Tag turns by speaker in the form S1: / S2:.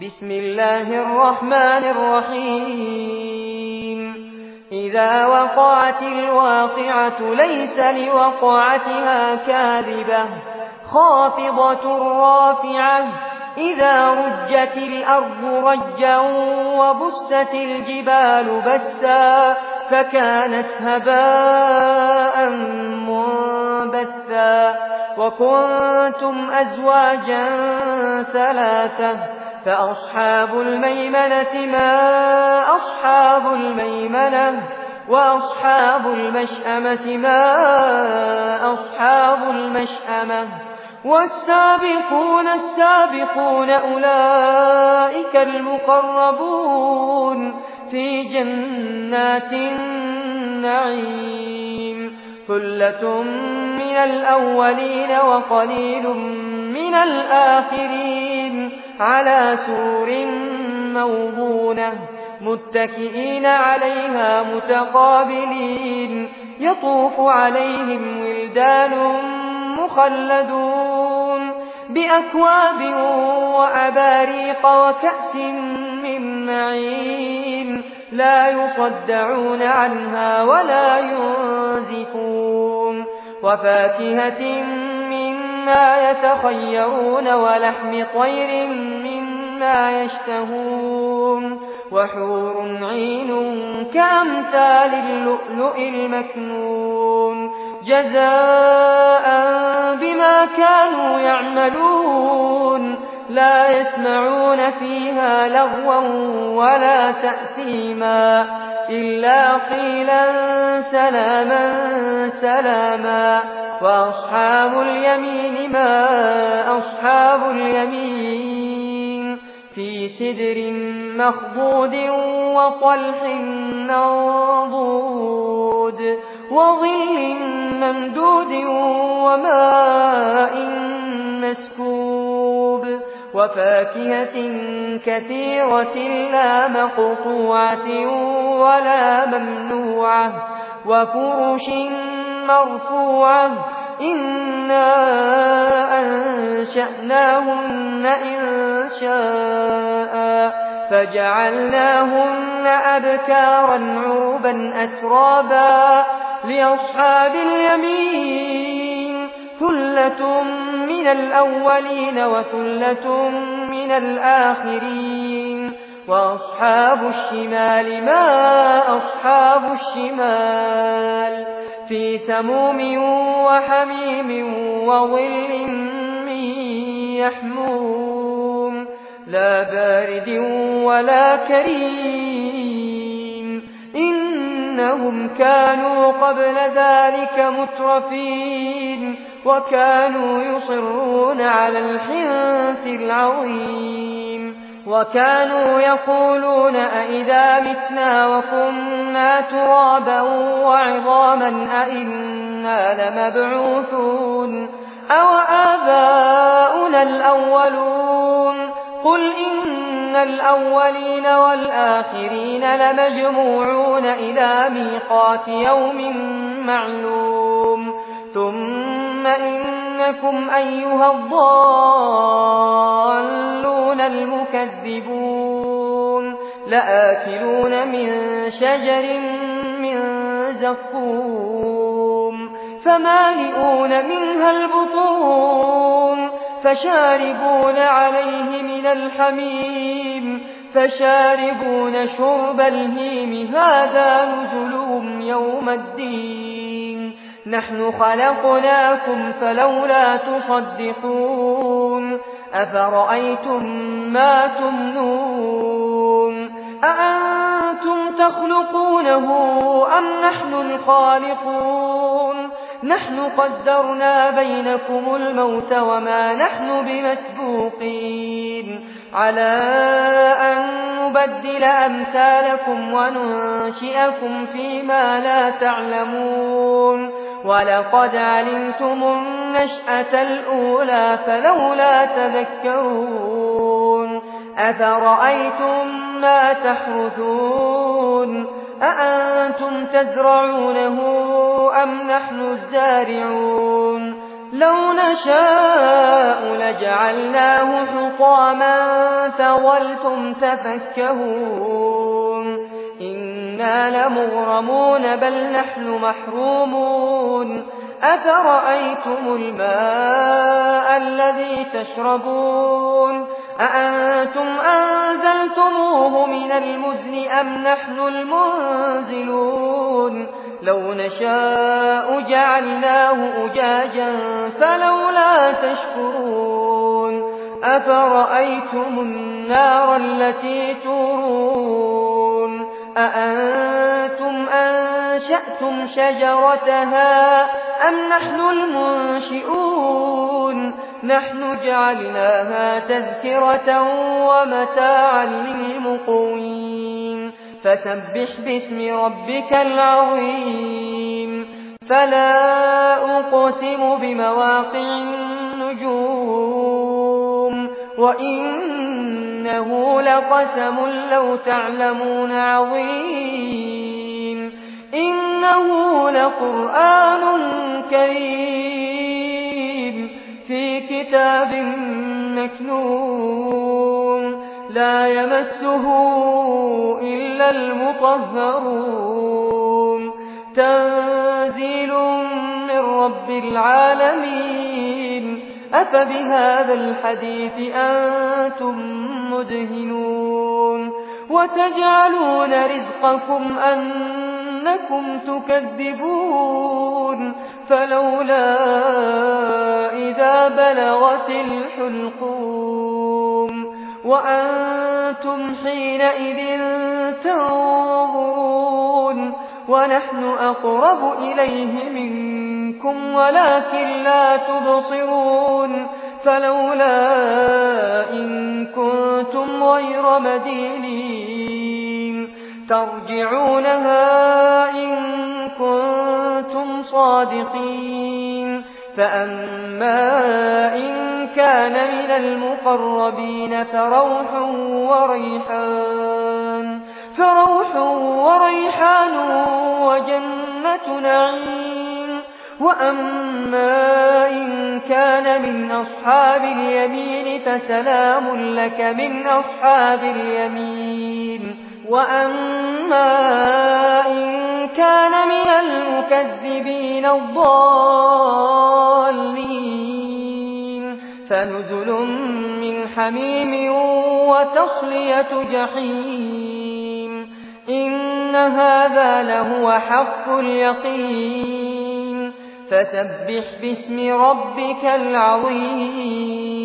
S1: بسم الله الرحمن الرحيم إذا وقعت الواقعة ليس لوقعتها كاذبة خافضة رافعة إذا رجت الأرض رجا وبست الجبال بسا فكانت هباء منبثا وكنتم أزواجا ثلاثة فأصحاب الميمنة ما أصحاب الميمنة وأصحاب المشأمة ما أصحاب المشأمة والسابقون السابقون أولئك المقربون في جنات النعيم ثلة من الأولين وقليل من الآخرين على سرر موضونة متكئين عليها متقابلين يطوف عليهم ولدان مخلدون بأكواب وأباريق وكأس من معين لا يصدعون عنها ولا ينزفون وفاكهة مما يتخيرون ولحم طير مما يشتهون وحور عين كأمثال اللؤلؤ المكنون جزاء بما كانوا يعملون لا يسمعون فيها لغوا ولا تأثيما إلا قيلا سلاما سلاما وأصحاب اليمين ما أصحاب اليمين في سدر مخضود وطلح منضود وظل ممدود وماء مسكوب وفاكهة كثيرة لا مقطوعة ولا ممنوعة وفرش مرفوعة إنا أنشأناهن إنشاء فجعلناهن أبكارا عربا أترابا لأصحاب اليمين ثلة من الأولين وثلة من الآخرين وأصحاب الشمال ما أصحاب الشمال في سموم وحميم وظل من يحموم لا بارد ولا كريم إنهم كانوا قبل ذلك مترفين وكانوا يصرون على الحنث العظيم وكانوا يقولون أئذا متنا وكنا ترابا وعظاما أئنا لمبعوثون أو آباؤنا الأولون قل إن الأولين والآخرين لمجموعون إلى ميقات يوم معلوم ثم إنكم أيها الضالون المكذبون لآكلون من شجر من زقوم فمالئون منها البطون فشاربون عليه من الحميم فشاربون شرب الهيم هذا نزلهم يوم الدين نحن خلقناكم فلولا تصدقون أفرأيتم ما تمنون أأنتم تخلقونه أم نحن الخالقون نحن قدرنا بينكم الموت وما نحن بمسبوقين على أن نبدل أمثالكم وننشئكم فيما لا تعلمون ولقد علمتم النشأة الأولى فلولا تذكرون أفرأيتم ما تحرثون أأنتم تزرعونه أم نحن الزارعون لو نشاء لجعلناه حطاما فظلتم تفكهون إنا لمغرمون بل نحن محرومون أفرأيتم الماء الذي تشربون أأنتم أنزلتموه من المزن أم نحن المنزلون لو نشاء جعلناه أجاجا فلولا تشكرون أفرأيتم النار التي تورون أأنتم أنشأتم شجرتها أم نحن المنشئون نحن جعلناها تذكرة ومتاعا للمقوين فسبح باسم ربك العظيم فلا أقسم بمواقع النجوم وإنه لقسم لو تعلمون عظيم إنه لقرآن كريم في كتاب مكنون لا يمسه إلا المطهرون تنزيل من رب العالمين أفبهذا الحديث أنتم مدهنون وتجعلون رزقكم أنكم تكذبون فلولا إذا بلغت الحلقوم وأنتم حينئذ تنظرون ونحن أقرب إليه منكم ولكن لا تبصرون فلولا إن كنتم غير مدينين ترجعونها إن كنتم صادقين فأما إن كان من المقربين فروح وريحان وجنة نعيم وأما إن كان من أصحاب اليمين فسلام لك من أصحاب اليمين وأما إن كان من المكذبين الضالين فنزل من حميم وتصلية جحيم إن هذا لهو حق اليقين فسبح باسم ربك العظيم